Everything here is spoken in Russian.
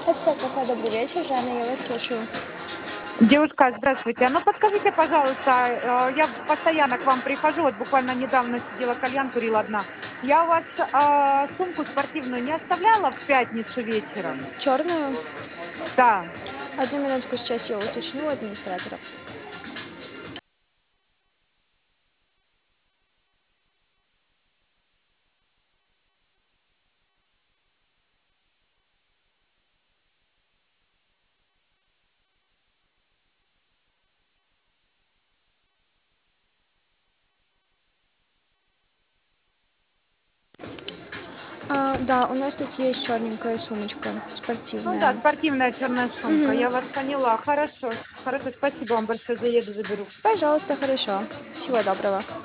Это кафе «Добрый вечер», Жанна, я вас слушаю. Девушка, здравствуйте. Ну, подскажите, пожалуйста, я постоянно к вам прихожу, вот буквально недавно сидела, кальян курила одна. Я у вас сумку спортивную не оставляла в пятницу вечером? Черную? Да. Одну минутку, сейчас я уточню у администратора. Да, у нас тут есть черненькая сумочка Ну да, спортивная. спортивная черная сумка. Мгм. Я вас поняла. Хорошо. Хорошо, спасибо вам большое. Заеду, заберу. Пожалуйста, хорошо. Всего доброго.